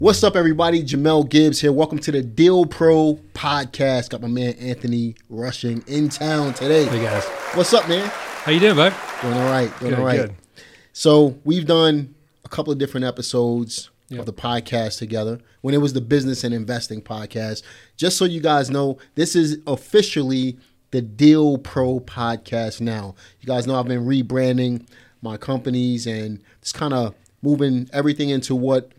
What's up, everybody? Jamel Gibbs here. Welcome to the Deal Pro podcast. Got my man Anthony Rushing in town today. Hey guys, what's up, man? How you doing, bud? Doing all right. Good. So we've done a couple of different episodes of the podcast together. When it was the Business and Investing podcast, just so you guys know, this is officially the Deal Pro podcast now. You guys know I've been rebranding my companies and just kind of moving everything into what.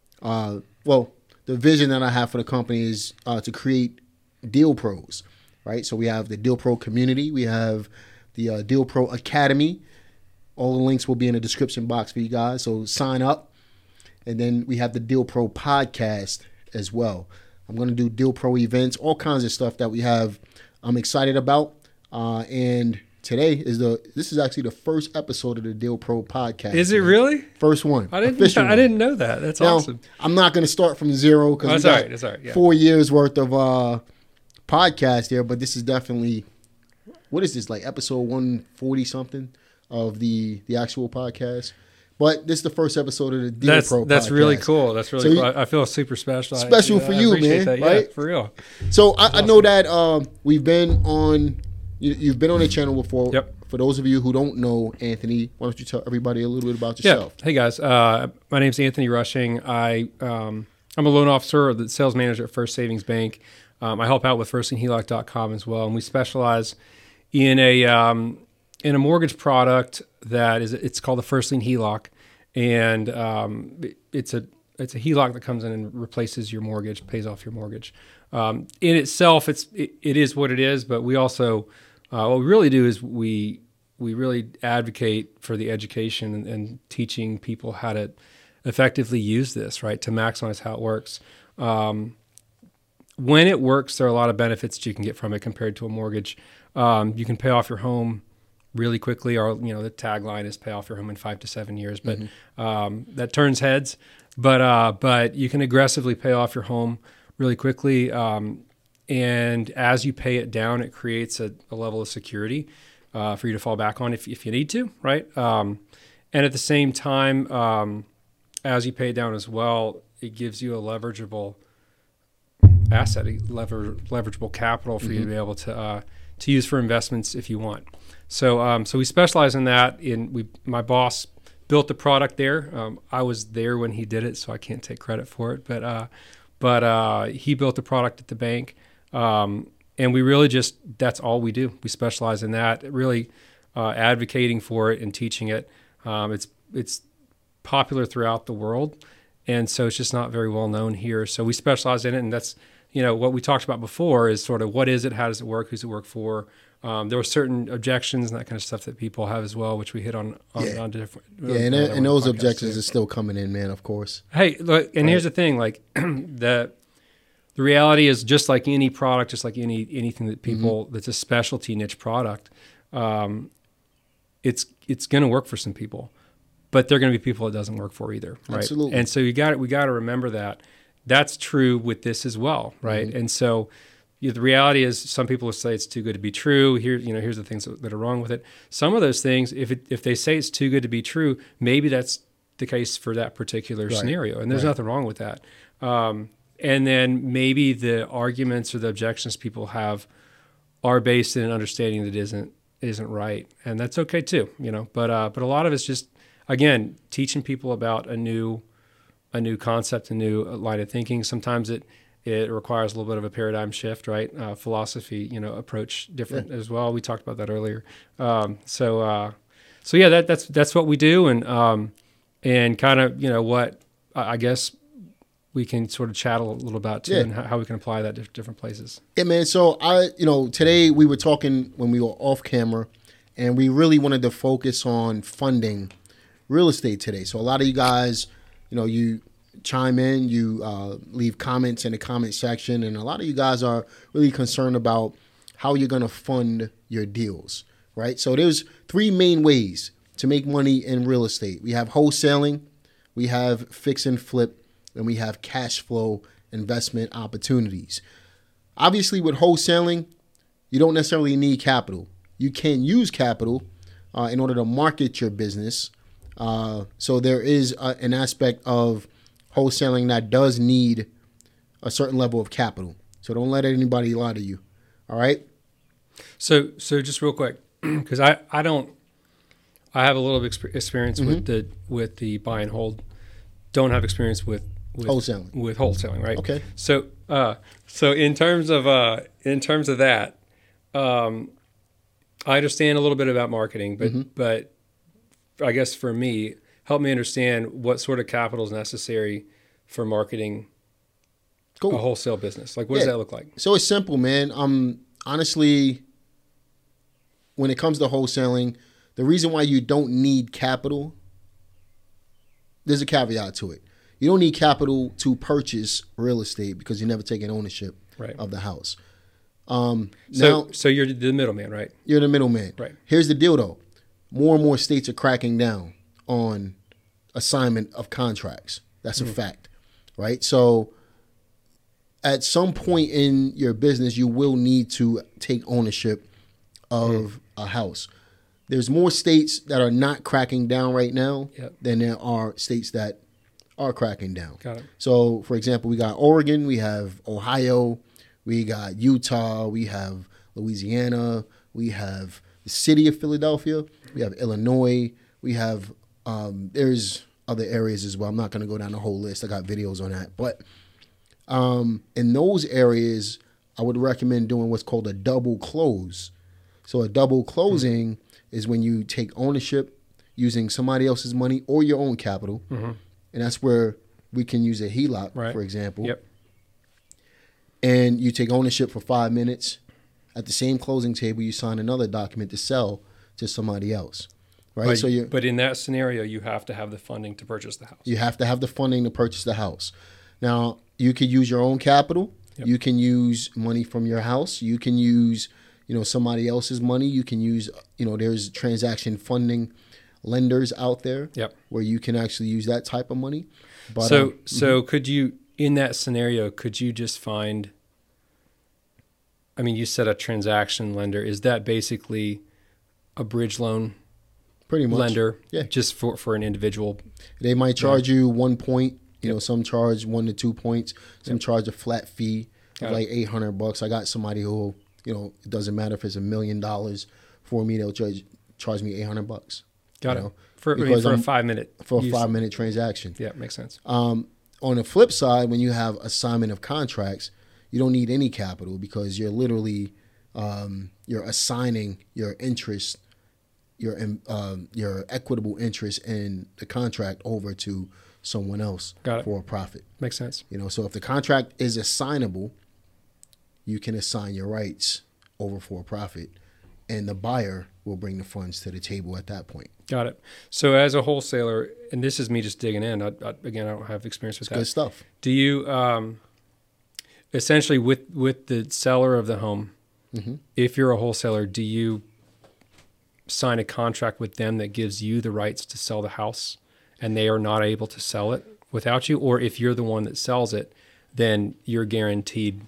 The vision that I have for the company is to create Deal Pros, right? So we have the Deal Pro community. We have the Deal Pro Academy. All the links will be in the description box for you guys. So sign up. And then we have the Deal Pro podcast as well. I'm going to do Deal Pro events, all kinds of stuff that we have I'm excited about. And today this is actually the first episode of the Deal Pro podcast. Is it really? First one. I didn't know that. That's now, awesome. I'm not going to start from zero because That's all right. Yeah. 4 years worth of podcast here, but this is definitely, what is this, like episode 140 something of the actual podcast? But this is the first episode of the Deal Pro podcast. That's really cool. That's really cool. I feel super special. Special for you, man. That. Right? Yeah, for real. So I know that we've been on. You've been on the channel before. Yep. For those of you who don't know Anthony, why don't you tell everybody a little bit about yourself? Yeah. Hey guys, my name's Anthony Rushing. I'm a loan officer, the sales manager at First Savings Bank. I help out with firstliehenheloc.com as well, and we specialize in a mortgage product it's called the First Lien HELOC, and it's a HELOC that comes in and replaces your mortgage, pays off your mortgage. In itself, it is what it is, but we also what we really do is we really advocate for the education and teaching people how to effectively use this, right, to maximize how it works. When it works, there are a lot of benefits that you can get from it compared to a mortgage. You can pay off your home really quickly, or the tagline is pay off your home in 5 to 7 years, but that turns heads. But you can aggressively pay off your home really quickly. And as you pay it down, it creates a level of security for you to fall back on if you need to, right? And at the same time, as you pay it down as well, it gives you a leverageable asset, leverageable capital for you to be able to use for investments if you want. So we specialize in that. My boss built the product there. I was there when he did it, so I can't take credit for it. But he built the product at the bank. And we really that's all we do. We specialize in that, really advocating for it and teaching it. It's popular throughout the world, and so it's just not very well known here. So we specialize in it, and that's, what we talked about before is sort of what is it, how does it work, who's it work for? There were certain objections and that kind of stuff that people have as well, which we hit on different. And those objections are still coming in, man, of course. Hey, look, and here's the thing, like the reality is, just like any product, just like anything that people that's a specialty niche product, it's going to work for some people, but there are going to be people it doesn't work for either, right? Absolutely. And so we got to remember that. That's true with this as well, right? And so the reality is, some people will say it's too good to be true. Here's the things that are wrong with it. Some of those things, if they say it's too good to be true, maybe that's the case for that particular scenario, and there's nothing wrong with that. And then maybe the arguments or the objections people have are based in an understanding that isn't right, and that's okay too, But a lot of it's just, again, teaching people about a new concept, a new line of thinking. Sometimes it requires a little bit of a paradigm shift, right? Philosophy, approach different as well. We talked about that earlier. So yeah, that's what we do, and kind of what I guess we can sort of chat a little about too, and how we can apply that to different places. Yeah, man. So today we were talking when we were off camera, and we really wanted to focus on funding real estate today. So a lot of you guys, you chime in, you leave comments in the comment section, and a lot of you guys are really concerned about how you're going to fund your deals, right? So there's 3 main ways to make money in real estate. We have wholesaling, we have fix and flip, and we have cash flow investment opportunities. Obviously, with wholesaling, you don't necessarily need capital. You can use capital in order to market your business. So there is an aspect of wholesaling that does need a certain level of capital. So don't let anybody lie to you. All right. So just real quick, because I have a little experience with the buy and hold. Don't have experience with wholesaling, right? Okay. So in terms of that, I understand a little bit about marketing, but I guess for me, help me understand what sort of capital is necessary for marketing a wholesale business. Like, what does that look like? So it's simple, man. Honestly, when it comes to wholesaling, the reason why you don't need capital, there's a caveat to it. You don't need capital to purchase real estate because you're never taking ownership of the house. So you're the middleman, right? You're the middleman. Right. Here's the deal, though. More and more states are cracking down on assignment of contracts. That's a fact, right? So at some point in your business, you will need to take ownership of a house. There's more states that are not cracking down right now than there are states that are cracking down. Got it. So, for example, we got Oregon, we have Ohio, we got Utah, we have Louisiana, we have the city of Philadelphia, we have Illinois, we have, there's other areas as well. I'm not going to go down the whole list. I got videos on that. But in those areas, I would recommend doing what's called a double close. So a double closing is when you take ownership using somebody else's money or your own capital. And that's where we can use a HELOC, for example. Yep. And you take ownership for 5 minutes. At the same closing table, you sign another document to sell to somebody else. Right? But in that scenario, you have to have the funding to purchase the house. You have to have the funding to purchase the house. Now, you could use your own capital. Yep. You can use money from your house. You can use, somebody else's money. You can use, there's transaction funding lenders out there where you can actually use that type of money. But, so could you, in that scenario, could you just find, you said a transaction lender. Is that basically a bridge loan pretty much lender just for an individual? They might charge you 1 point. Some charge 1 to 2 points. Some charge a flat fee of like $800. I got somebody who, it doesn't matter if it's $1 million for me, they'll charge me $800. Got it. For a 5 minute. For a 5 minute transaction. Yeah, makes sense. On the flip side, when you have assignment of contracts, you don't need any capital because you're literally you're assigning your interest, your equitable interest in the contract over to someone else for a profit. Makes sense. So if the contract is assignable, you can assign your rights over for a profit, and the buyer will bring the funds to the table at that point. Got it. So as a wholesaler, and this is me just digging in, again, I don't have experience with that. Good stuff. Do you, essentially with the seller of the home, if you're a wholesaler, do you sign a contract with them that gives you the rights to sell the house and they are not able to sell it without you? Or if you're the one that sells it, then you're guaranteed.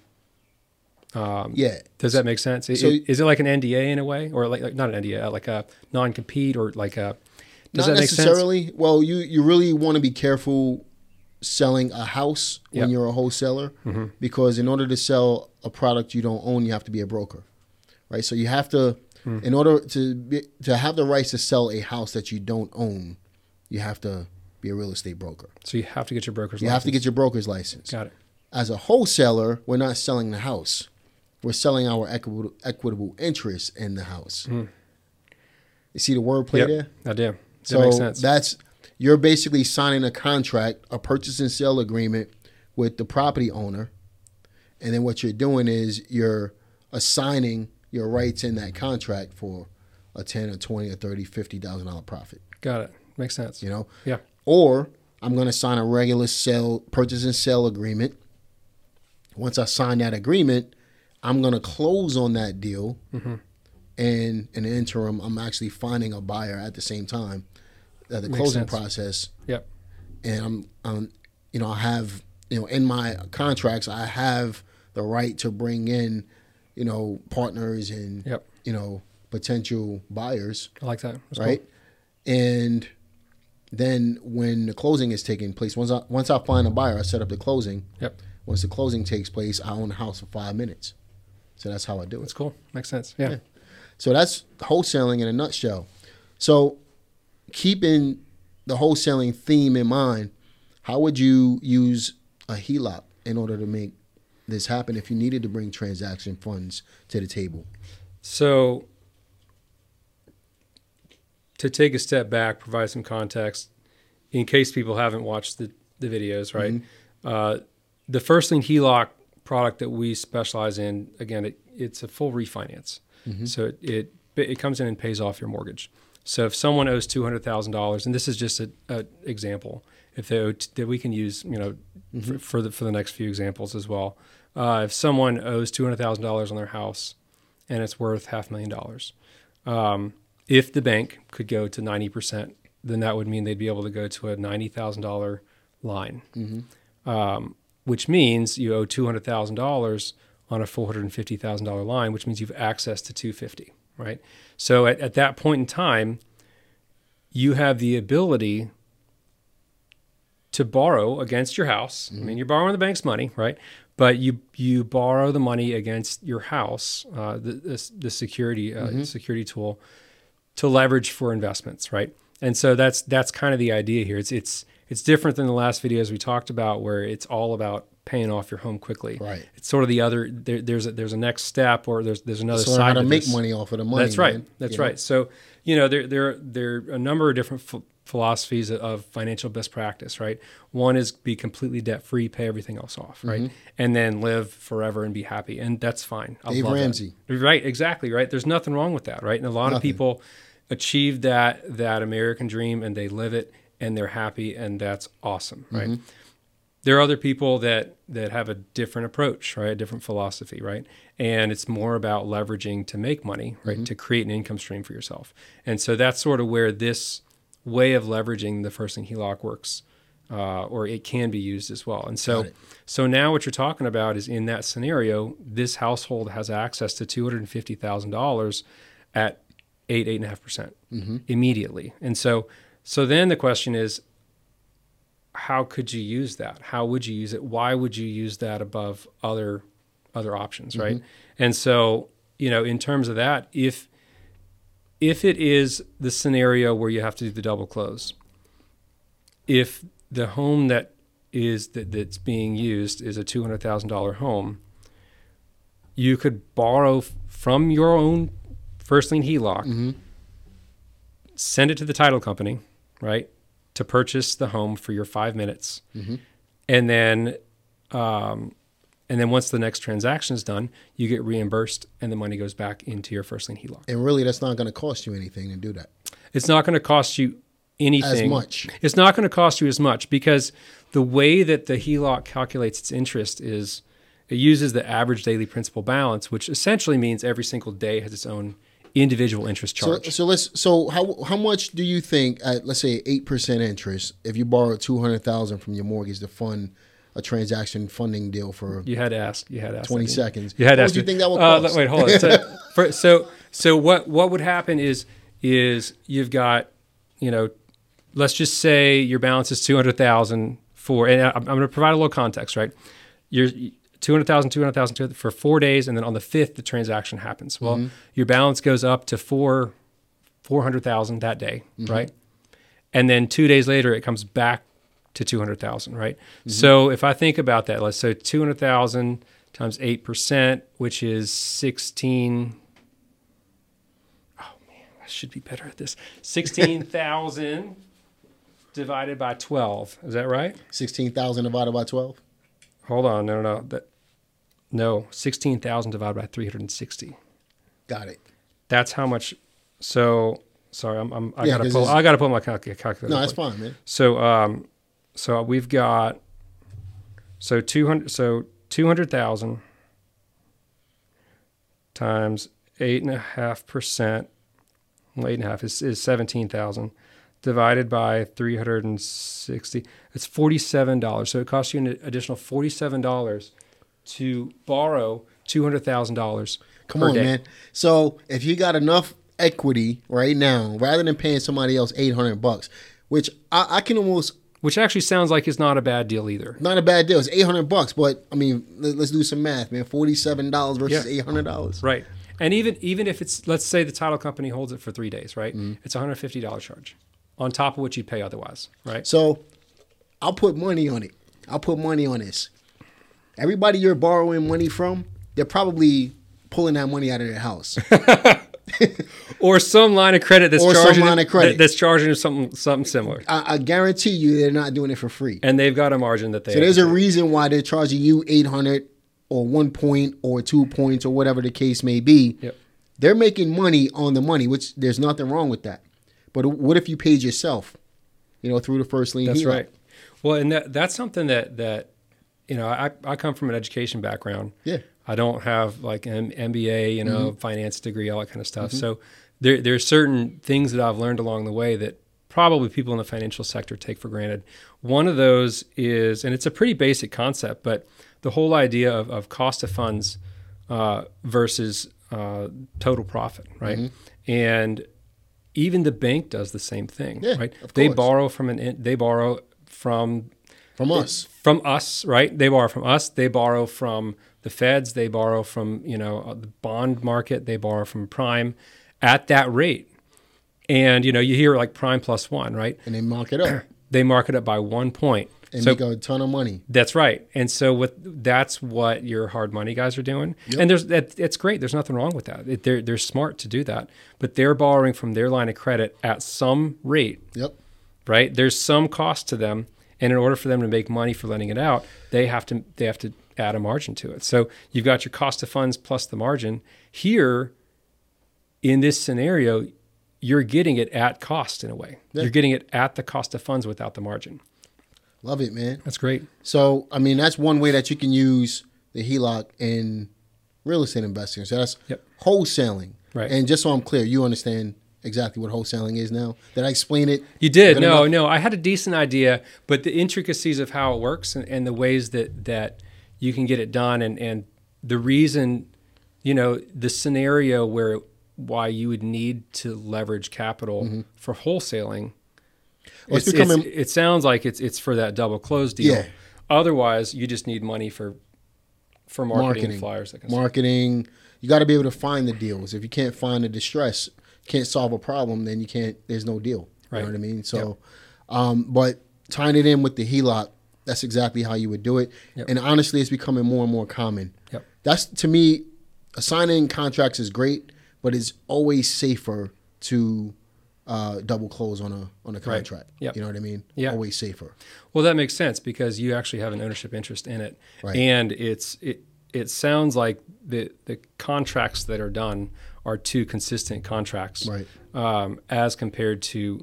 Does that make sense? Is it like an NDA in a way, or like not an NDA, like a non-compete, or like a? Does that make sense? Not necessarily. Well, you really want to be careful selling a house when you're a wholesaler, because in order to sell a product you don't own, you have to be a broker, right? So you have to, in order to have the rights to sell a house that you don't own, you have to be a real estate broker. So you have to get your broker's license. You have to get your broker's license. Got it. As a wholesaler, we're not selling the house. We're selling our equitable interest in the house. You see the wordplay there? I do. So that makes sense. You're basically signing a contract, a purchase and sale agreement with the property owner. And then what you're doing is you're assigning your rights in that contract for a 10 or 20 or 30, $50,000 profit. Got it. Makes sense. Yeah. Or I'm going to sign a regular purchase and sale agreement. Once I sign that agreement, I'm going to close on that deal. And in the interim, I'm actually finding a buyer at the same time. The closing process. Yep. And I have, in my contracts, I have the right to bring in, partners and, potential buyers. I like that. That's right. Cool. And then when the closing is taking place, once I find a buyer, I set up the closing. Yep. Once the closing takes place, I own the house for 5 minutes. So that's how I do it. That's cool. Makes sense. Yeah. So that's wholesaling in a nutshell. So keeping the wholesaling theme in mind, how would you use a HELOC in order to make this happen if you needed to bring transaction funds to the table? So to take a step back, provide some context, in case people haven't watched the videos, right? Mm-hmm. The first lien HELOC product that we specialize in, again, it's a full refinance. Mm-hmm. So it comes in and pays off your mortgage. So if someone owes $200,000, and this is just an example, if they owe, that we can use, mm-hmm. for the next few examples as well. If someone owes $200,000 on their house and it's worth $500,000, if the bank could go to 90%, then that would mean they'd be able to go to a $90,000 line, mm-hmm. Which means you owe $200,000 on a $450,000 line, which means you've access to $250,000, right? So at that point in time, you have the ability to borrow against your house. Mm-hmm. I mean, you're borrowing the bank's money, right? But you borrow the money against your house, the security mm-hmm. security tool, to leverage for investments, right? And so that's kind of the idea here. It's different than the last videos we talked about, where it's all about paying off your home quickly. Right. It's sort of the other. There's a next step, or there's another side. How to make money off of the money. That's right. That's right. So there are a number of different philosophies of financial best practice. Right. One is be completely debt free, pay everything else off. Right. Mm-hmm. And then live forever and be happy, and that's fine. Dave Ramsey. That. Right. Exactly. Right. There's nothing wrong with that. Right. And a lot of people achieve that American dream, and they live it, and they're happy, and that's awesome. Right. Mm-hmm. There are other people that have a different approach, right? A different philosophy, right? And it's more about leveraging to make money, right? Mm-hmm. To create an income stream for yourself. And so that's sort of where this way of leveraging the first lien HELOC works, or it can be used as well. And so now what you're talking about is, in that scenario, this household has access to $250,000 at 8.5% mm-hmm. immediately. And so then the question is, how could you use that? How would you use it? Why would you use that above other options, right? Mm-hmm. And so, in terms of that, if it is the scenario where you have to do the double close, if the home that's being used is a $200,000 home, you could borrow from your own first lien HELOC, mm-hmm. send it to the title company, right, to purchase the home for your 5 minutes. Mm-hmm. And then once the next transaction is done, you get reimbursed, and the money goes back into your first lien HELOC. And really, that's not going to cost you anything to do that. It's not going to cost you anything. As much. It's not going to cost you as much, because the way that the HELOC calculates its interest is it uses the average daily principal balance, which essentially means every single day has its own individual interest charge. So how much do you think at, let's say, 8% interest, if you borrow $200,000 from your mortgage to fund a transaction funding deal for you had to ask 20 seconds? You had to ask. What do you think that would cost? Wait, hold on. So what would happen is you've got, let's just say your balance is $200,000 for, and I'm going to provide a little context, right? You're $200,000 for 4 days, and then on the 5th, the transaction happens. Well, mm-hmm. your balance goes up to $400,000 that day, mm-hmm. right? And then 2 days later, it comes back to $200,000, right? Mm-hmm. So if I think about that, let's say $200,000 times 8%, which is 16. Oh man, I should be better at this. 16,000 divided by 12. Is that right? 16,000 divided by 12. Hold on, no, 16,000 divided by 360. Got it. That's how much. So sorry, I gotta pull my calculator. No, that's fine, man. So we've got 200,000 times 8.5%. Well, 8.5 is 17,000. Divided by 360, it's $47. So it costs you an additional $47 to borrow $200,000 Come on, man. So if you got enough equity right now, rather than paying somebody else $800, which I can almost. Which actually sounds like it's not a bad deal either. Not a bad deal. It's $800, but I mean, let's do some math, man. $47 versus $800. Right. And even if it's, let's say the title company holds it for 3 days, right? It's a $150 charge on top of what you'd pay otherwise, right? So I'll put money on it. I'll put money on this. Everybody you're borrowing money from, they're probably pulling that money out of their house. Or some line of credit that's charging them something similar. I guarantee you they're not doing it for free. And they've got a margin that they. So there's a reason why they're charging you $800 or 1 point or 2 points or whatever the case may be. Yep. They're making money on the money, which there's nothing wrong with that. But what if you paid yourself, through the first lien? That's HELOC? Right. Well, and that's something that I come from an education background. Yeah. I don't have like an MBA, finance degree, all that kind of stuff. So there's certain things that I've learned along the way that probably people in the financial sector take for granted. One of those is, and it's a pretty basic concept, but the whole idea of cost of funds versus total profit, right? And even the bank does the same thing, right? They borrow from us, right? They borrow from us. They borrow from the feds. They borrow from the bond market. They borrow from prime at that rate. And you hear like prime plus 1, right? And they mark it up. They mark it up by 1 point. And make a ton of money. That's right. And so that's what your hard money guys are doing. Yep. And it's great. There's nothing wrong with that. They're smart to do that. But they're borrowing from their line of credit at some rate. Yep. Right? There's some cost to them. And in order for them to make money for lending it out, they have to add a margin to it. So you've got your cost of funds plus the margin. Here, in this scenario, you're getting it at cost in a way. Yeah. You're getting it at the cost of funds without the margin. Love it, man. That's great. So, I mean, that's one way that you can use the HELOC in real estate investing. So that's wholesaling. Right. And just so I'm clear, you understand exactly what wholesaling is now? Did I explain it? You did. No. I had a decent idea, but the intricacies of how it works and the ways that you can get it done and the reason, the scenario why you would need to leverage capital for wholesaling. Well, it sounds like it's for that double close deal. Yeah. Otherwise, you just need money for marketing flyers. Marketing. You got to be able to find the deals. If you can't find the distress, can't solve a problem, then you can't. There's no deal. Right. You know what I mean? So, but tying it in with the HELOC, that's exactly how you would do it. Yep. And honestly, it's becoming more and more common. Yep. That's, to me, assigning contracts is great, but it's always safer to double close on a contract. Right. Yep. You know what I mean? Yeah. Always safer. Well, that makes sense because you actually have an ownership interest in it. Right. And it sounds like the contracts that are done are two consistent contracts. Right. As compared to,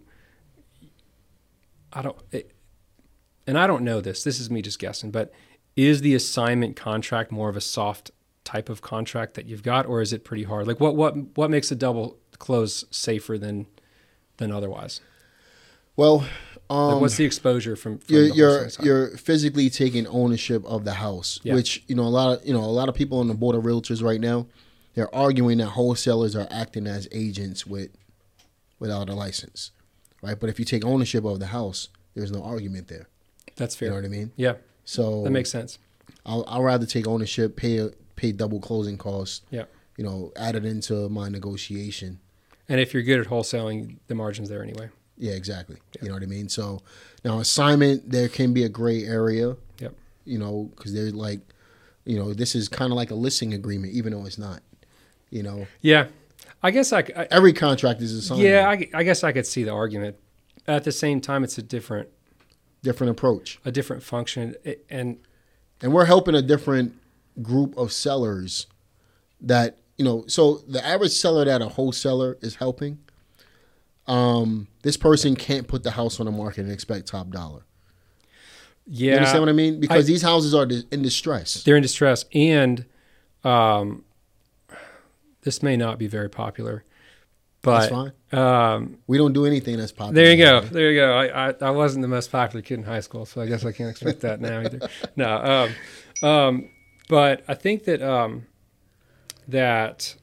I don't know this. This is me just guessing, but is the assignment contract more of a soft type of contract that you've got, or is it pretty hard? Like what makes a double close safer than otherwise? Well, what's the exposure from you're physically taking ownership of the house, which a lot of people on the board of realtors right now, they're arguing that wholesalers are acting as agents without a license, right? But if you take ownership of the house, there's no argument there. That's fair. You know what I mean? Yeah. So that makes sense. I'll rather take ownership, pay double closing costs. Yeah. Add it into my negotiation. And if you're good at wholesaling, the margin's there anyway. Yeah, exactly. Yeah. You know what I mean? So now assignment, there can be a gray area. Yep. Because they're like, this is kind of like a listing agreement, even though it's not. Yeah. I guess every contract is assignment. Yeah, I guess I could see the argument. At the same time, it's a different approach, a different function, and we're helping a different group of sellers that So the average seller that a wholesaler is helping, this person can't put the house on the market and expect top dollar. Yeah, you understand what I mean? Because these houses are in distress. They're in distress, and this may not be very popular. But that's fine. We don't do anything that's popular. There you go. Right? There you go. I wasn't the most popular kid in high school, so I guess I can't expect that now either. No. But I think that that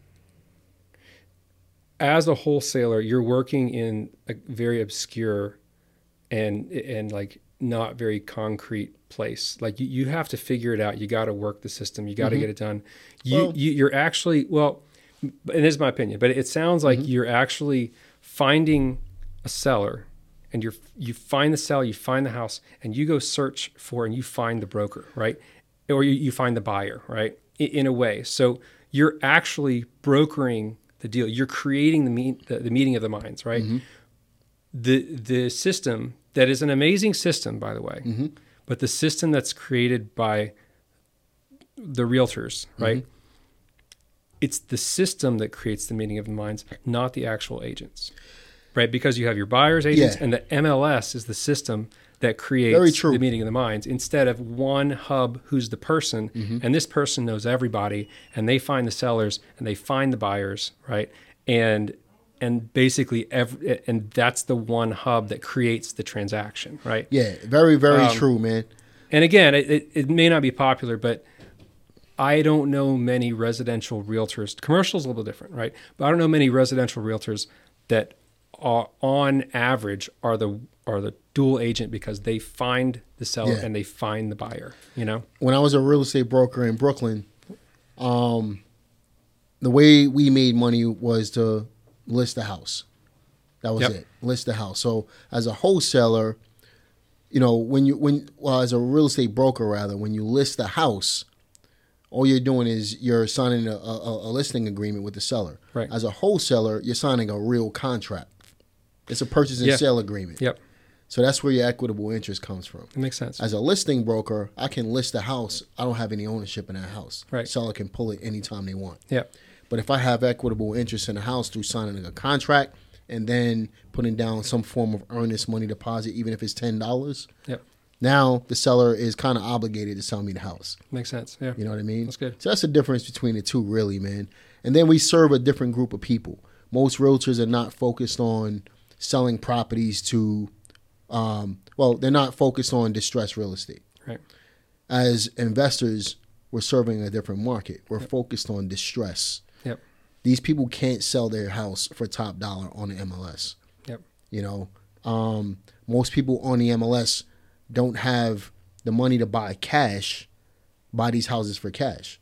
as a wholesaler, you're working in a very obscure and like not very concrete place. Like you have to figure it out. You got to work the system. You got to get it done. You're actually, well, and this is my opinion, but it sounds like you're actually finding a seller, and you find the seller, you find the house, and you go search for, and you find the broker, right? Or you find the buyer, right? In a way. So you're actually brokering the deal. You're creating the meeting of the minds, right? The system that is an amazing system, by the way, but the system that's created by the realtors, right? It's the system that creates the meeting of the minds, not the actual agents, right? Because you have your buyers, agents, and the MLS is the system that creates the meeting of the minds, instead of one hub who's the person, and this person knows everybody, and they find the sellers and they find the buyers, right? And basically and that's the one hub that creates the transaction, right? Yeah, very, very true, man. And again, it may not be popular, but I don't know many residential realtors. Commercial's a little different, right? But I don't know many residential realtors that are, on average, are the dual agent, because they find the seller and they find the buyer, you know? When I was a real estate broker in Brooklyn, the way we made money was to list the house. That was it. List the house. So as a wholesaler, you know, as a real estate broker rather, when you list the house, all you're doing is you're signing a listing agreement with the seller. Right. As a wholesaler, you're signing a real contract. It's a purchase and sale agreement. Yep. So that's where your equitable interest comes from. It makes sense. As a listing broker, I can list a house. I don't have any ownership in that house. Right. Seller can pull it anytime they want. Yep. But if I have equitable interest in the house through signing a contract and then putting down some form of earnest money deposit, even if it's $10, now the seller is kind of obligated to sell me the house. Makes sense. Yeah. You know what I mean? That's good. So that's the difference between the two, really, man. And then we serve a different group of people. Most realtors are not focused on selling properties to, they're not focused on distressed real estate. Right. As investors, we're serving a different market. We're focused on distress. Yep. These people can't sell their house for top dollar on the MLS. Yep. You know, most people on the MLS don't have the money to buy these houses for cash.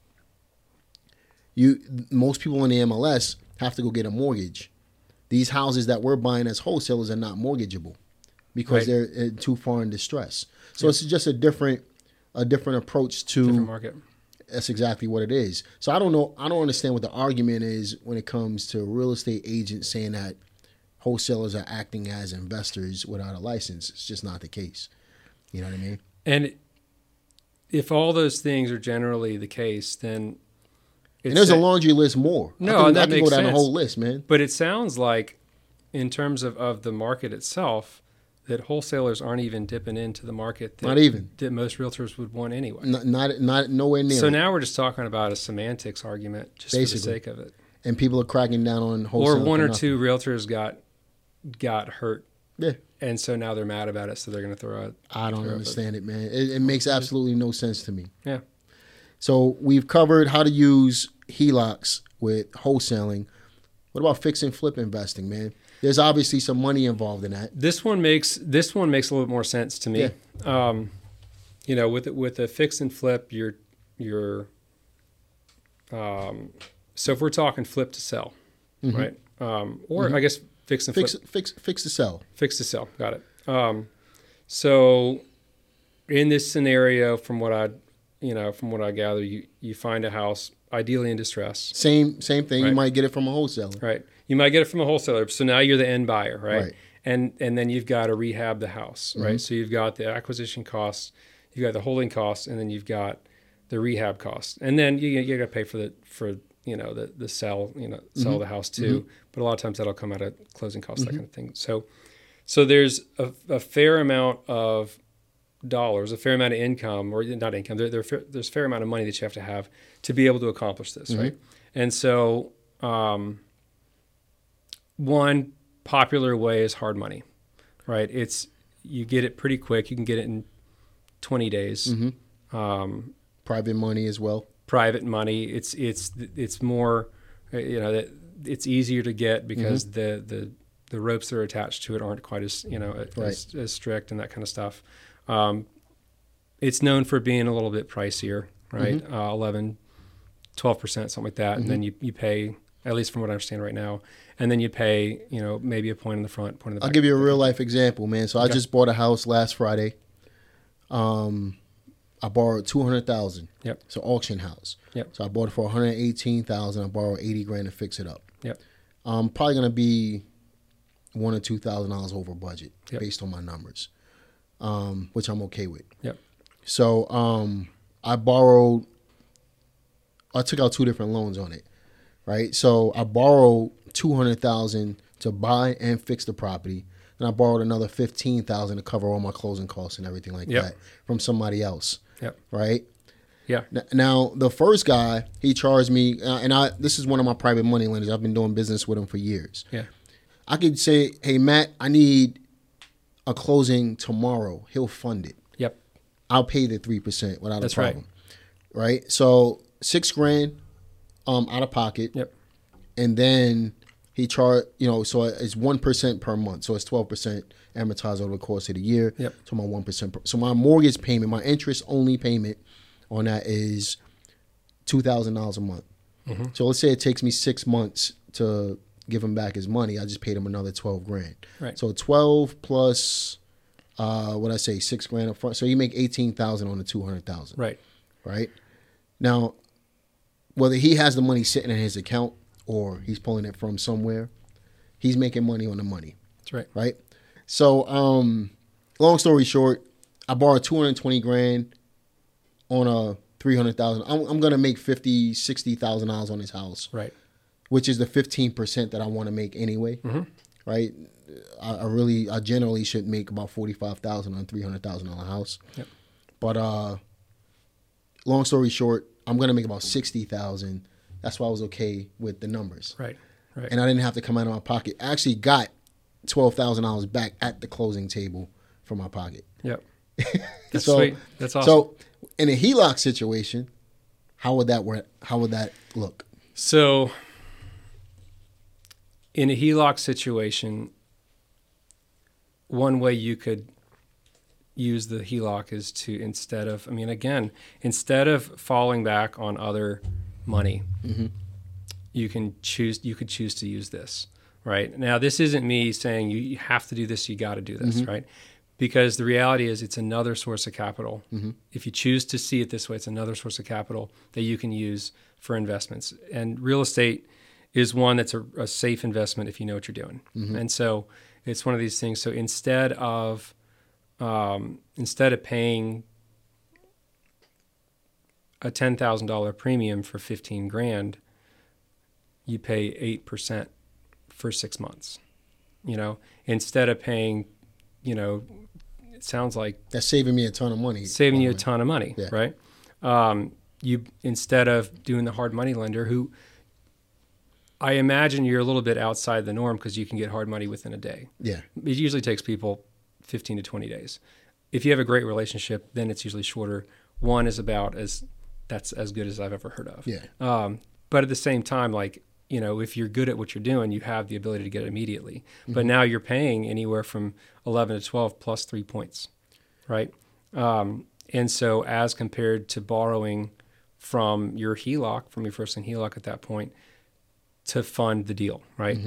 Most people on the MLS have to go get a mortgage. These houses that we're buying as wholesalers are not mortgageable because they're too far in distress. So it's just a different approach to different market. That's exactly what it is. So I don't know. I don't understand what the argument is when it comes to real estate agents saying that wholesalers are acting as investors without a license. It's just not the case. You know what I mean? And if all those things are generally the case, then there's a laundry list more. No, that makes sense. I can go down the whole list, man. But it sounds like, in terms of the market itself, that wholesalers aren't even dipping into the market that most realtors would want anyway. Not nowhere near. So now we're just talking about a semantics argument just basically, for the sake of it. And people are cracking down on wholesale. Or one or two realtors got hurt. Yeah. And so now they're mad about it, so they're going to throw out. I don't understand it, man. It makes absolutely no sense to me. Yeah. So we've covered how to use HELOCs with wholesaling. What about fix and flip investing, man? There's obviously some money involved in that. This one makes a little bit more sense to me. Yeah. You know, with a fix and flip, you're so if we're talking flip to sell, right? Or I guess fix and flip. Fix to sell. Fix to sell. Got it. So in this scenario, from what I gather, you find a house ideally in distress. Same thing. Right? You might get it from a wholesaler. Right. You might get it from a wholesaler. So now you're the end buyer, right? And then you've got to rehab the house, right? So you've got the acquisition costs, you've got the holding costs, and then you've got the rehab costs. And then you got to pay for the sell, sell the house too. But a lot of times that'll come out of closing costs, that kind of thing. So there's a fair amount of dollars, a fair amount of income, or not income. There's a fair amount of money that you have to be able to accomplish this, right? And so one popular way is hard money, right? You get it pretty quick. You can get it in 20 days. Private money as well. Private money. It's more, that it's easier to get because the the ropes that are attached to it aren't quite as, as strict and that kind of stuff. It's known for being a little bit pricier, right? 11, 12%, something like that. And then you pay, at least from what I understand right now, and then you pay, maybe a point in the front, point in the back. I'll give you a real life example, man. So I just bought a house last Friday. I borrowed $200,000. Yep. It's an auction house. Yep. So I bought it for $118,000. I borrowed $80,000 to fix it up. Yep. Probably gonna be $1,000 or $2,000 over budget based on my numbers, which I'm okay with. Yep. So I took out 2 different loans on it, right? So I borrowed $200,000 to buy and fix the property. And I borrowed another $15,000 to cover all my closing costs and everything like that from somebody else. Yep. Right? Yeah. Now, the first guy, he charged me, this is one of my private money lenders. I've been doing business with him for years. Yeah. I could say, hey, Matt, I need a closing tomorrow. He'll fund it. Yep. I'll pay the 3% without a problem. Right. Right? So $6,000 out of pocket. Yep. And then he charged, so it's 1% per month. So it's 12% amortized over the course of the year. Yep. So my 1%. So my mortgage payment, my interest only payment on that is $2,000 a month. Mm-hmm. So let's say it takes me 6 months to give him back his money. I just paid him another $12,000. Right. So 12 plus, $6,000 up front. So you make $18,000 on the $200,000. Right. Right. Now, whether he has the money sitting in his account or he's pulling it from somewhere, he's making money on the money. That's right. Right? So, long story short, I borrowed $220,000 on a $300,000. I'm going to make $50,000, $60,000 on this house. Right. Which is the 15% that I want to make anyway. Mm-hmm. Right? I generally should make about $45,000 on a $300,000 house. Yep. But, long story short, I'm going to make about $60,000. That's why I was okay with the numbers. Right, right. And I didn't have to come out of my pocket. I actually got $12,000 back at the closing table from my pocket. Yep. That's sweet. That's awesome. So in a HELOC situation, how would that work? How would that look? So in a HELOC situation, one way you could use the HELOC is to, instead of falling back on other money, you could choose to use this. Right now, this isn't me saying you have to do this, you got to do this, right? Because the reality is it's another source of capital. If you choose to see it this way, it's another source of capital that you can use for investments. And real estate is one that's a safe investment if you know what you're doing. And so it's one of these things. So instead of paying a $10,000 premium for $15,000, you pay 8% for 6 months. Instead of paying, it sounds like that's saving me a ton of money. Saving you a ton of money, yeah. Right? You, instead of doing the hard money lender, who I imagine you're a little bit outside the norm because you can get hard money within a day. Yeah, it usually takes people 15 to 20 days. If you have a great relationship, then it's usually shorter. One is that's as good as I've ever heard of. Yeah. But at the same time, if you're good at what you're doing, you have the ability to get it immediately. But now you're paying anywhere from 11 to 12 plus 3 points, right? And so as compared to borrowing from your HELOC, from your first lien HELOC at that point, to fund the deal, right?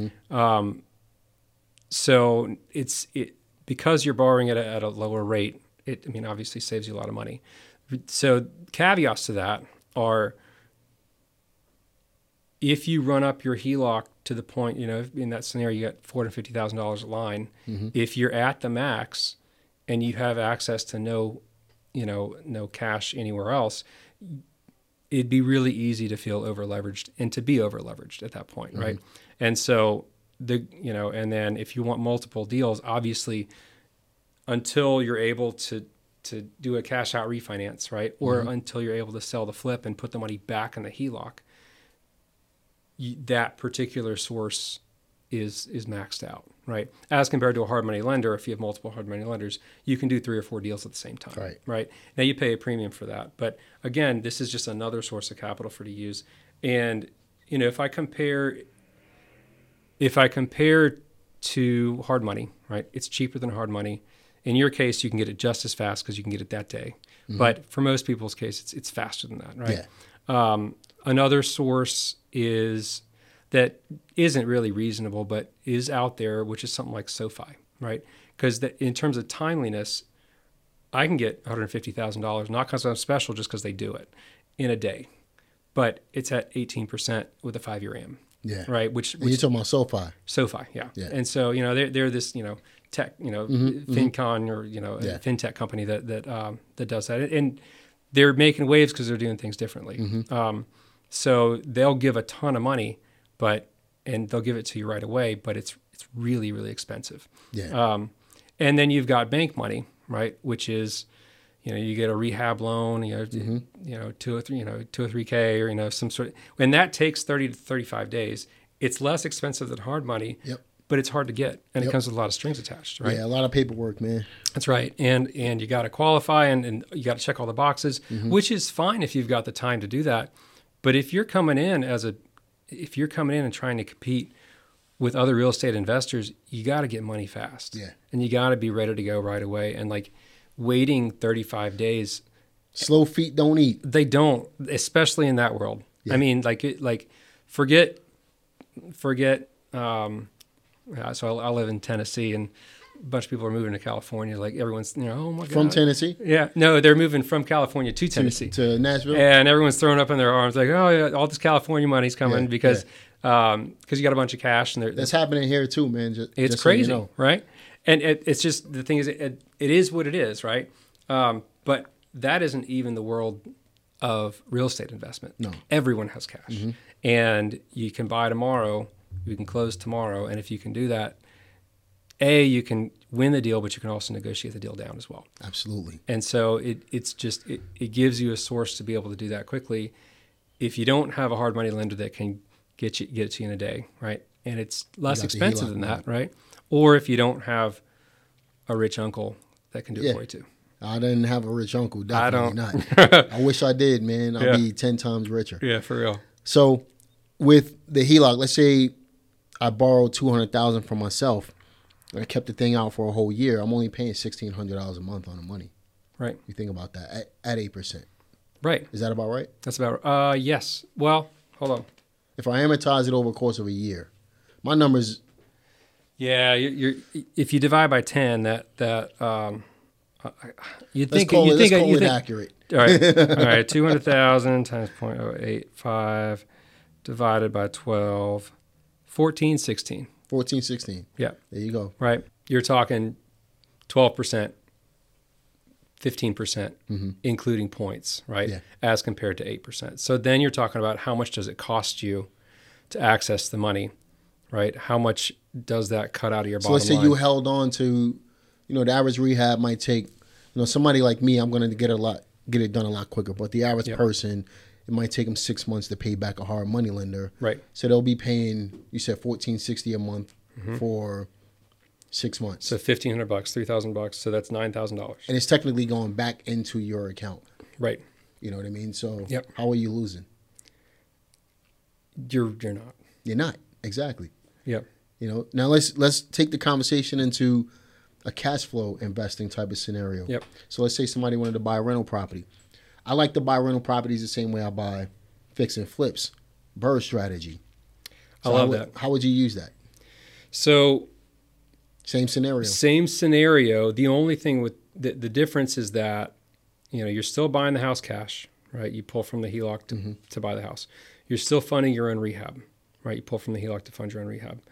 So because you're borrowing it at a lower rate, it obviously saves you a lot of money. So caveats to that are, if you run up your HELOC to the point, in that scenario, you got $450,000 a line. If you're at the max and you have access to no cash anywhere else, it'd be really easy to feel over leveraged and to be over leveraged at that point, right? And so and then if you want multiple deals, obviously, until you're able to do a cash out refinance, right, or until you're able to sell the flip and put the money back in the HELOC, that particular source is maxed out, right? As compared to a hard money lender, if you have multiple hard money lenders, you can do 3 or 4 deals at the same time, right? Now you pay a premium for that, but again, this is just another source of capital for to use. And if I compare to hard money, right? It's cheaper than hard money. In your case, you can get it just as fast because you can get it that day. Mm-hmm. But for most people's case, it's faster than that, right? Yeah. Another source that isn't really reasonable, but is out there, which is something like SoFi, right? Because in terms of timeliness, I can get $150,000, not because I'm special, just because they do it in a day. But it's at 18% with a 5-year AM. Yeah. Right. Which you're talking about SoFi. SoFi, yeah. And so, they're this, tech, FinCon or, fintech company that does that. And they're making waves because they're doing things differently. Mm-hmm. So they'll give a ton of money, and they'll give it to you right away, but it's really, really expensive. Yeah. And then you've got bank money, right? Which is, you get a rehab loan, 2 or 3K or, some sort of, and that takes 30 to 35 days. It's less expensive than hard money, but it's hard to get. And it comes with a lot of strings attached, right? Yeah, a lot of paperwork, man. That's right. And you got to qualify and you got to check all the boxes, which is fine if you've got the time to do that. But if you're coming in and trying to compete with other real estate investors, you got to get money fast. Yeah. And you got to be ready to go right away. And waiting 35 days. Slow feet don't eat. They don't, especially in that world. Yeah. I mean, forget. So I live in Tennessee, and a bunch of people are moving to California. Everyone's, oh my God. From Tennessee? Yeah. No, they're moving from California to Tennessee. To Nashville? And everyone's throwing up in their arms oh yeah, all this California money's coming because you got a bunch of cash. And that's happening here too, man. It's crazy, right? And it's just, the thing is, it is what it is, right? But that isn't even the world of real estate investment. No. Everyone has cash. Mm-hmm. And you can buy tomorrow, you can close tomorrow, and if you can do that, you can win the deal, but you can also negotiate the deal down as well. Absolutely. And so it gives you a source to be able to do that quickly. If you don't have a hard money lender that can get it to you in a day, right? And it's less expensive than that, right? Or if you don't have a rich uncle that can do it for you too. I didn't have a rich uncle. Definitely not. I wish I did, man. I'd be 10 times richer. Yeah, for real. So with the HELOC, let's say I borrowed $200,000 from myself. I kept the thing out for a whole year. I'm only paying $1,600 a month on the money. Right. You think about that at 8%. Right. Is that about right? That's about yes. Well, hold on. If I amortize it over the course of a year, my numbers. Yeah, you're if you divide by 10, you'd think it accurate. All right. 200,000 times 0.085 divided by 12, 14, 16. 14, 16. Yeah. There you go. Right. You're talking 12%, 15%, including points, right? Yeah. As compared to 8%. So then you're talking about how much does it cost you to access the money, right? How much does that cut out of your bottom line? So let's say you held on to, the average rehab might take, somebody like me, I'm going to get it done a lot quicker. But the average person, it might take them 6 months to pay back a hard money lender. Right. So they'll be paying, you said $1,460 a month for 6 months. So $1,500, $3,000. So that's $9,000. And it's technically going back into your account. Right. You know what I mean? So how are you losing? You're not. You're not. Exactly. Yep. Now let's take the conversation into a cash flow investing type of scenario. Yep. So let's say somebody wanted to buy a rental property. I like to buy rental properties the same way I buy fix and flips. Bird strategy. So I love that. How would you use that? So same scenario. Same scenario. The only thing with the difference is that, you're still buying the house cash, right? You pull from the HELOC to buy the house. You're still funding your own rehab, right? You pull from the HELOC to fund your own rehab.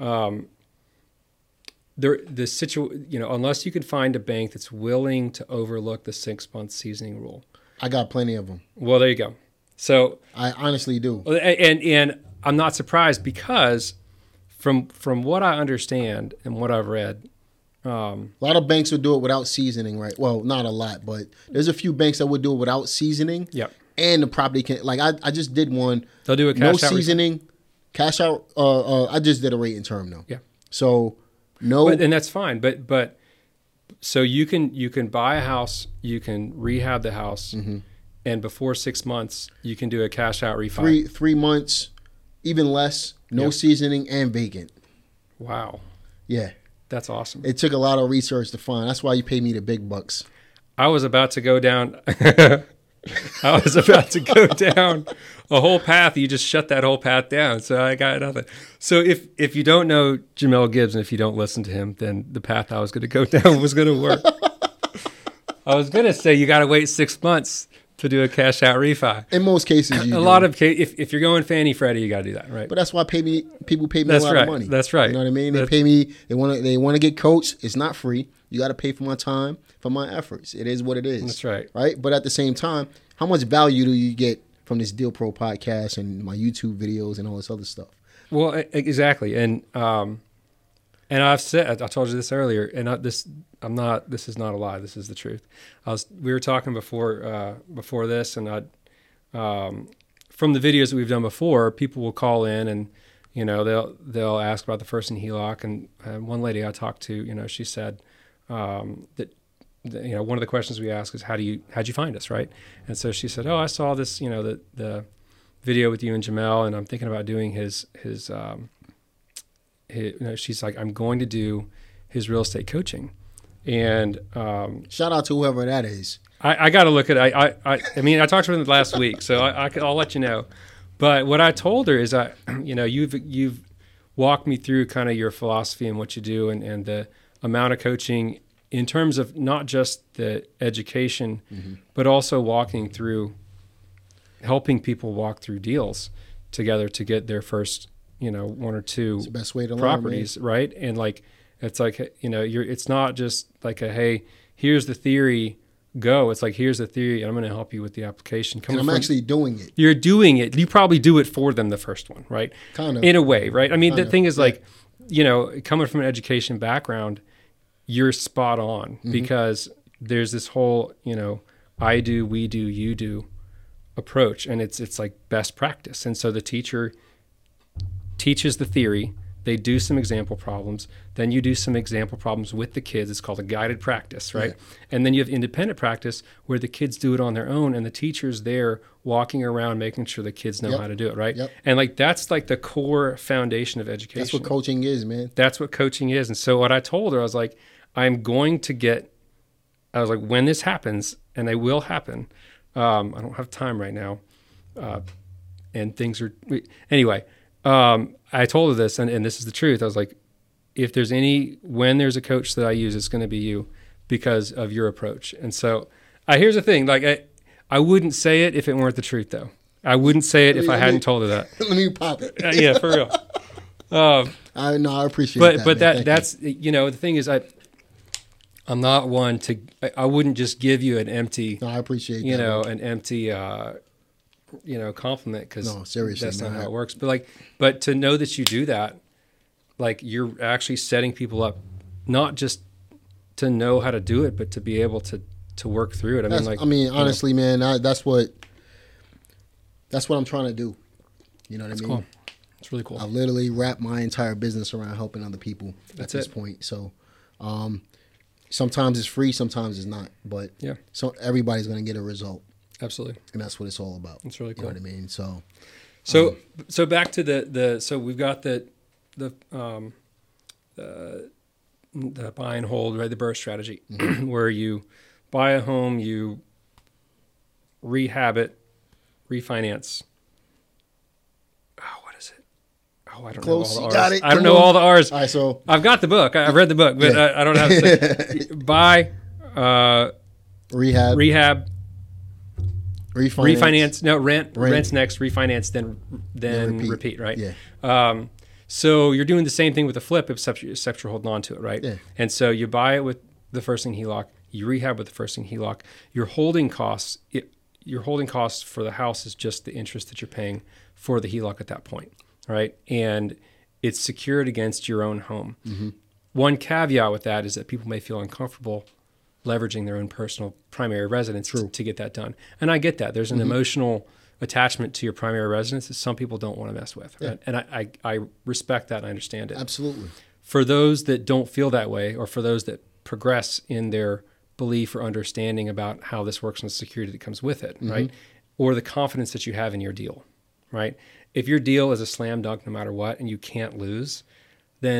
Unless you can find a bank that's willing to overlook the 6-month seasoning rule. I got plenty of them. Well, there you go. So I honestly do. And I'm not surprised because from what I understand and what I've read, a lot of banks would do it without seasoning, right? Well, not a lot, but there's a few banks that would do it without seasoning. Yep. And the property can, I just did one. They'll do a cash out. No seasoning, cash out. I just did a rate and term though. Yeah. So no. And that's fine. But so you can buy a house, you can rehab the house, and before 6 months you can do a cash out refi. 3 months, even less. No seasoning and vacant. Wow. Yeah. That's awesome. It took a lot of research to find. That's why you pay me the big bucks. I was about to go down. I was about to go down a whole path. You just shut that whole path down. So I got nothing. So if you don't know Jamel Gibbs and if you don't listen to him, then the path I was going to go down was going to work. I was going to say you got to wait 6 months to do a cash out refi. In most cases, you a lot of if you're going Fannie Freddie, you got to do that, right? But that's why people pay me That's a lot right. of money. That's right. You know what I mean? They pay me. They want to get coached. It's not free. You got to pay for my time, for my efforts. It is what it is. That's right. Right. But at the same time, how much value do you get from this Deal Pro podcast and my YouTube videos and all this other stuff? Well, exactly. And I've said, I told you this earlier, and this is not a lie. This is the truth. We were talking before this, and from the videos that we've done before, people will call in and, you know, they'll ask about the first in HELOC. And one lady I talked to, you know, she said that, you know, one of the questions we ask is how'd you find us, right? And so she said, I saw this, you know, the video with you and Jamel, and I'm thinking about doing his you know, she's like, I'm going to do his real estate coaching. And shout out to whoever that is. I got to look at it. I mean, I talked to her last week, so I'll let you know. But what I told her is, you know, you've walked me through kind of your philosophy and what you do, and the amount of coaching in terms of not just the education, but also helping people walk through deals together to get their first, you know, one or two It's the best way to properties, learn, right? And like, it's like, you know, it's not just like hey, here's the theory, go. It's like, here's the theory, and I'm going to help you with the application. And I'm actually doing it. You're doing it. You probably do it for them the first one, right? Kind of. In a way, right? I mean, the thing is, yeah. like, you know, coming from an education background, you're spot on because there's this whole, you know, I do, we do, you do approach, and it's like best practice. And so the teacher teaches the theory, they do some example problems, then you do some example problems with the kids. It's called a guided practice, right? Yeah. And then you have independent practice where the kids do it on their own and the teacher's there walking around making sure the kids know how to do it, right? Yep. And like that's like the core foundation of education. That's what coaching is, man. That's what coaching is. And so what I told her, I was like, when this happens, and it will happen, I don't have time right now, and things are, anyway, I told her this, and this is the truth. I was like, when there's a coach that I use, it's going to be you because of your approach. And so here's the thing, like I wouldn't say it if it weren't the truth, though. I wouldn't say it if I hadn't told her that. Let me pop it. Yeah, for real. I appreciate that. But that's, you know, the thing is, I'm not one to, I wouldn't just give you an empty, no, I appreciate you that, know, man. an empty, you know, compliment, because no, seriously, that's not man. how it works. But to know that you do that, like you're actually setting people up, not just to know how to do it, but to be able to work through it. Honestly, man, that's what I'm trying to do. You know what I mean? Cool. It's really cool. I've literally wrapped my entire business around helping other people at this point. So, sometimes it's free, sometimes it's not, but yeah. So everybody's going to get a result. Absolutely. And that's what it's all about. It's really cool. You know what I mean? So back to so we've got the buy and hold, right? The BRRRR strategy, where you buy a home, you rehab it, refinance. What is it? I don't know all the R's. Got it. I don't know all the R's. All right, so I've got the book. I've read the book, but I don't have to say. Buy, rehab, refinance. No, rent's next. Refinance, then repeat. Right. Yeah. So you're doing the same thing with a flip, except you're holding on to it, right? Yeah. And so you buy it with the first thing HELOC, you rehab with the first thing HELOC. Your holding costs for the house is just the interest that you're paying for the HELOC at that point, right? And it's secured against your own home. Mm-hmm. One caveat with that is that people may feel uncomfortable leveraging their own personal primary residence to get that done. And I get that. There's an emotional attachment to your primary residence that some people don't want to mess with. Right? Yeah. And I respect that and I understand it. Absolutely. For those that don't feel that way, or for those that progress in their belief or understanding about how this works and the security that comes with it, right? Or the confidence that you have in your deal, right? If your deal is a slam dunk no matter what and you can't lose, then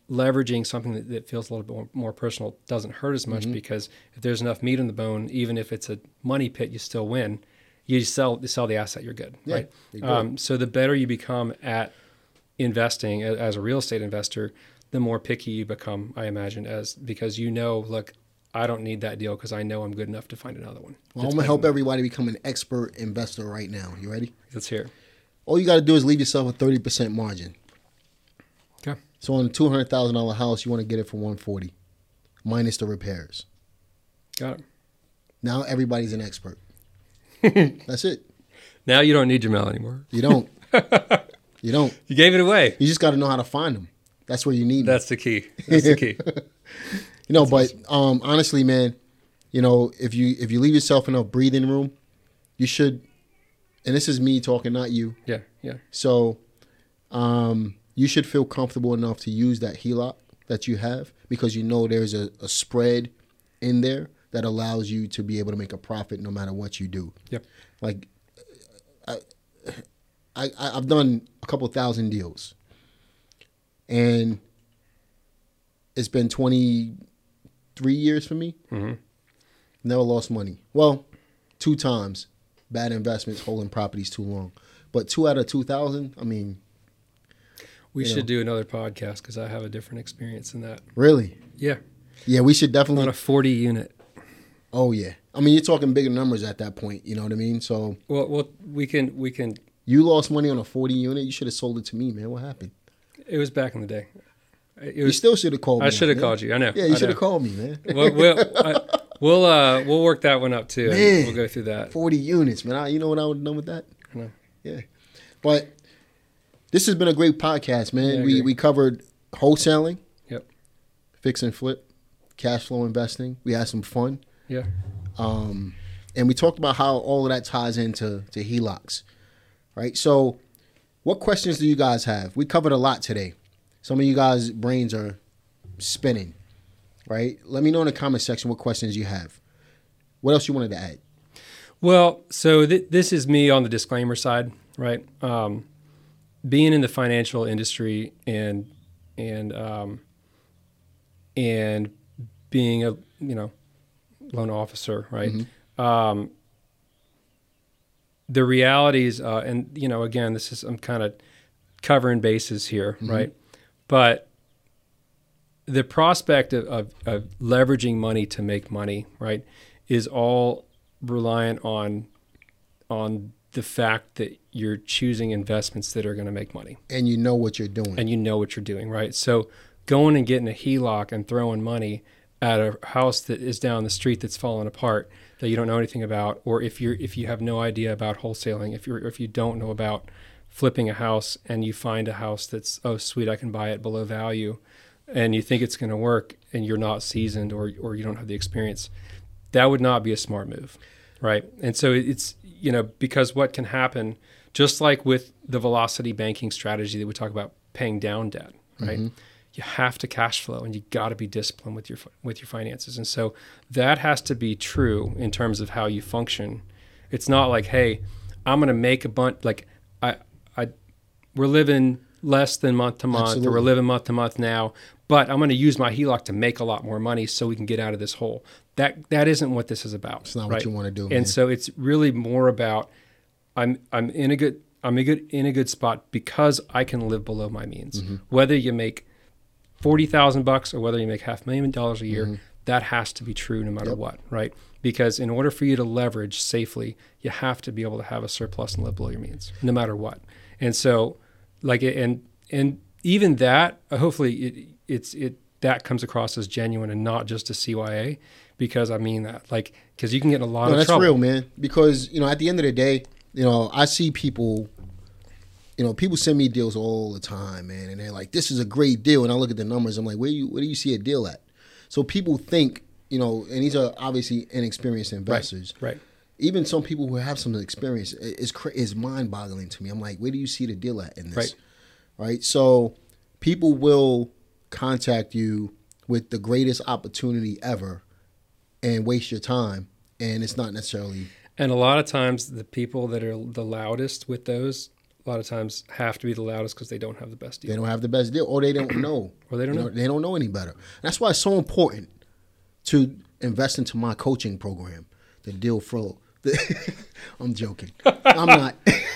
leveraging something that feels a little bit more personal doesn't hurt as much, because if there's enough meat on the bone, even if it's a money pit, you still win. You sell the asset, you're good, right? So the better you become at investing as a real estate investor, the more picky you become, I imagine, because look, I don't need that deal because I know I'm good enough to find another one. Well, I'm going to help everybody become an expert investor right now. You ready? Let's hear it. All you got to do is leave yourself a 30% margin. Okay. So on a $200,000 house, you want to get it for $140,000 minus the repairs. Got it. Now everybody's an expert. That's it. Now you don't need Jamel anymore. You don't. You don't. You gave it away. You just got to know how to find them. That's where you need them. That's the key. That's the key. Honestly, man, if you leave yourself enough breathing room, you should. And this is me talking, not you. Yeah. So, you should feel comfortable enough to use that HELOC that you have, because there's a spread in there that allows you to be able to make a profit no matter what you do. Yep. Like, I've done a couple thousand deals, and it's been 23 years for me. Mm-hmm. Never lost money. Well, 2 times. Bad investments, holding properties too long. But 2 out of 2,000, I mean. We should do another podcast because I have a different experience in that. Really? Yeah. Yeah, we should definitely. On a 40 unit. Oh, yeah. I mean, you're talking bigger numbers at that point. You know what I mean? So. Well, we can. You lost money on a 40 unit. You should have sold it to me, man. What happened? It was back in the day. You still should have called me. I should have called you. I know. Yeah, you should have called me, man. We'll work that one up too. Man, and we'll go through that. 40 units, man. You know what I would have done with that? I know. Yeah. But this has been a great podcast, man. Yeah, we covered wholesaling. Yep. Fix and flip, cash flow investing. We had some fun. Yeah. And we talked about how all of that ties into HELOCs, right? So what questions do you guys have? We covered a lot today. Some of you guys' brains are spinning, right? Let me know in the comment section what questions you have. What else you wanted to add? Well, so this is me on the disclaimer side, right? Being in the financial industry and being a loan officer, right? Mm-hmm. The realities, and again, I'm kind of covering bases here, mm-hmm. right? But the prospect of leveraging money to make money, right, is all reliant on the fact that you're choosing investments that are going to make money. And you know what you're doing. And you know what you're doing, right? So going and getting a HELOC and throwing money at a house that is down the street that's falling apart that you don't know anything about, or if you have no idea about wholesaling, if you don't know about flipping a house and you find a house that's, oh sweet, I can buy it below value, and you think it's going to work and you're not seasoned or you don't have the experience, that would not be a smart move, right? And so it's, because what can happen, just like with the velocity banking strategy that we talk about, paying down debt, right? Mm-hmm. You have to cash flow, and you got to be disciplined with your finances. And so that has to be true in terms of how you function. It's not like, hey, I'm going to make a bunch, like we're living less than month to month, Absolutely. Or we're living month to month now, but I'm going to use my HELOC to make a lot more money so we can get out of this hole. That isn't what this is about. It's not right? what you want to do. And so it's really more about I'm in a good spot because I can live below my means. Mm-hmm. Whether you make $40,000 or whether you make $500,000 a year, mm-hmm. that has to be true no matter what, right? Because in order for you to leverage safely, you have to be able to have a surplus and live below your means, no matter what. And so, and even that, hopefully, that comes across as genuine and not just a CYA, because I mean that, because you can get in a lot of trouble. That's real, man. Because at the end of the day, I see people. People send me deals all the time, man, and they're like, "This is a great deal," and I look at the numbers, I'm like, "Where do you see a deal at?" So people think, and these are obviously inexperienced investors, right? Even some people who have some experience is mind-boggling to me. I'm like, where do you see the deal at in this? Right? So people will contact you with the greatest opportunity ever and waste your time, and it's not necessarily. And a lot of times the people that are the loudest with those, a lot of times have to be the loudest because they don't have the best deal. They don't have the best deal, or they don't know. Or they don't know. They don't know any better. That's why it's so important to invest into my coaching program, the Deal Flow. I'm joking. I'm not.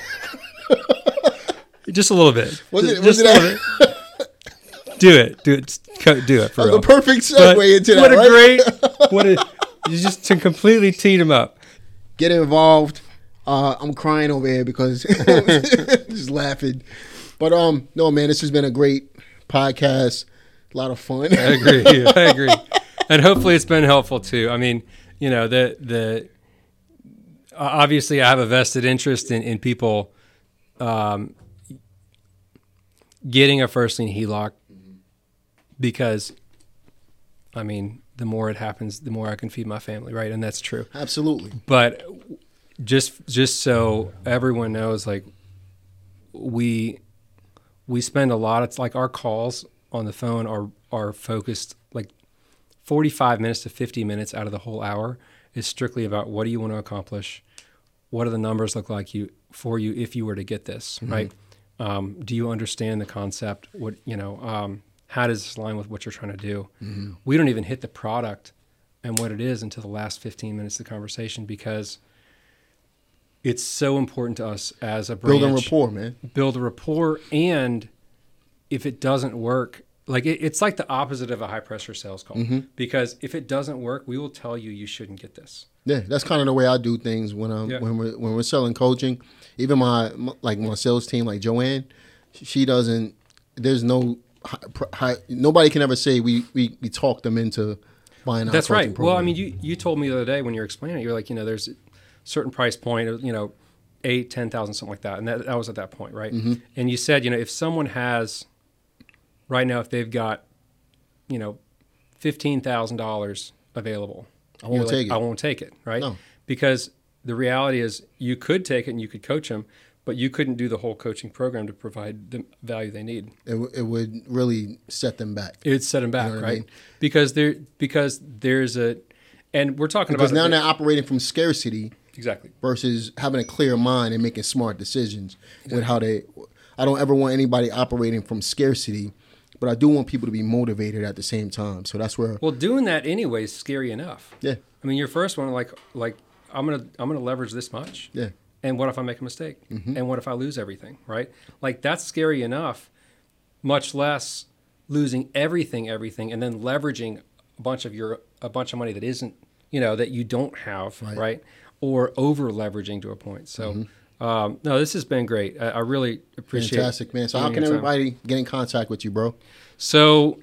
Just a little bit. Was it a little bit. Do it for real. The perfect segue into that. You just to completely teed him up. Get involved. I'm crying over here because just laughing. But no, man, this has been a great podcast. A lot of fun. I agree. And hopefully it's been helpful too. I mean, you know, the obviously I have a vested interest in people getting a first lien HELOC because, I mean, the more it happens, the more I can feed my family, right? And that's true. Absolutely. But just so everyone knows, like we spend a lot. It's like our calls on the phone are focused like 45 minutes to 50 minutes out of the whole hour is strictly about what do you want to accomplish, what do the numbers look like for you if you were to get this, right? Do you understand the concept? What how does this align with what you're trying to do? We don't even hit the product and what it is until the last 15 minutes of the conversation because it's so important to us as a branch. Building rapport, man. Build a rapport, and if it doesn't work, like it's like the opposite of a high pressure sales call. Because if it doesn't work, we will tell you shouldn't get this. Yeah, that's kind of the way I do things when we're selling coaching. Even my sales team, like Joanne, she doesn't. There's no nobody can ever say we talk them into buying our That's coaching right. program. Well, I mean, you told me the other day when you were explaining it, you're like, there's a certain price point of, $8,000, $10,000, something like that. And that was at that point, right? And you said, if someone has, right now, if they've got, $15,000 available, I won't take it. I won't take it, right? No. Because the reality is you could take it and you could coach them, but you couldn't do the whole coaching program to provide the value they need. It would really set them back. It would set them back, right? I mean? Because there's a, and we're talking because about now they're operating from scarcity, exactly, versus having a clear mind and making smart decisions with how they. I don't ever want anybody operating from scarcity, but I do want people to be motivated at the same time. So that's where. Well, doing that anyway is scary enough. Yeah. I mean, your first one, like I'm gonna leverage this much. Yeah. And what if I make a mistake? And what if I lose everything? Right? Like that's scary enough. Much less losing everything, and then leveraging a bunch of money that isn't, that you don't have, right? Or over leveraging to a point. So, no, this has been great. I really appreciate. Fantastic, man. So, how can everybody get in contact with you, bro? So,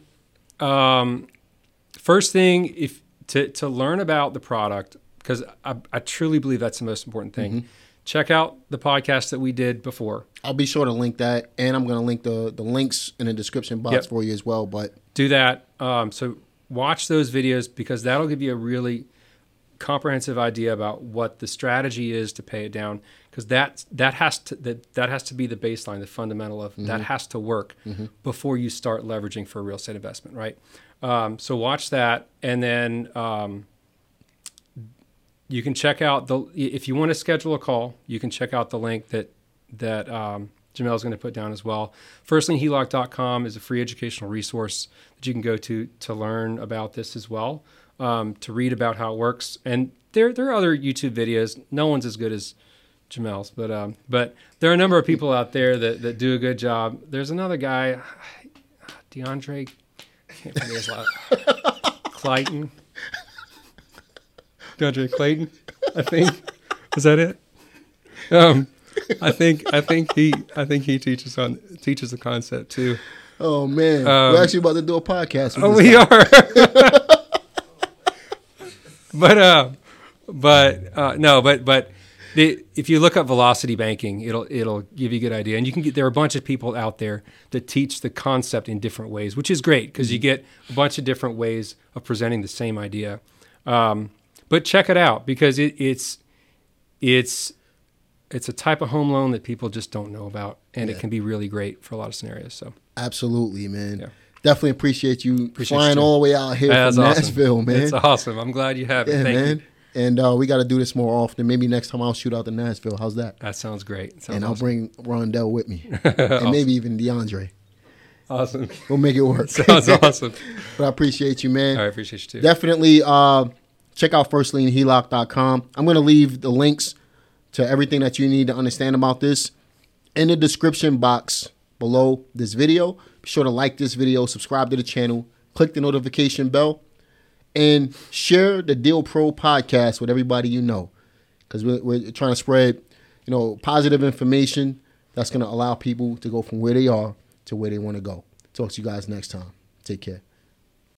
first thing, to learn about the product, because I truly believe that's the most important thing. Check out the podcast that we did before. I'll be sure to link that, and I'm going to link the links in the description box for you as well. But do that. So watch those videos because that'll give you a really comprehensive idea about what the strategy is to pay it down. Because that has to be the baseline, the fundamental of that has to work before you start leveraging for a real estate investment, right? So watch that, and then. You can check out if you want to schedule a call, you can check out the link that Jamel's going to put down as well. FirstLienHELOC.com is a free educational resource that you can go to learn about this as well, to read about how it works. And there are other YouTube videos. No one's as good as Jamel's, but there are a number of people out there that do a good job. There's another guy, DeAndre, I can't forget his last Clayton. DeAndre Clayton, I think. Is that it? I think he teaches the concept too. Oh man, we're actually about to do a podcast. We are. But if you look up velocity banking, it'll give you a good idea, and there are a bunch of people out there that teach the concept in different ways, which is great because you get a bunch of different ways of presenting the same idea. But check it out because it's a type of home loan that people just don't know about, and it can be really great for a lot of scenarios. So absolutely, man. Definitely appreciate you flying all the way out here from awesome. Nashville, man. It's awesome. I'm glad you have it. Thank you. And we got to do this more often. Maybe next time I'll shoot out to Nashville. How's that? That sounds great. And I'll bring Rondell with me. And maybe even DeAndre. Awesome. We'll make it work. Sounds awesome. But I appreciate you, man. I appreciate you too. Definitely check out firstlienheloc.com. I'm going to leave the links to everything that you need to understand about this in the description box below this video. Be sure to like this video, subscribe to the channel, click the notification bell, and share the Deal Pro podcast with everybody you know. Because we're trying to spread, positive information that's going to allow people to go from where they are to where they want to go. Talk to you guys next time. Take care.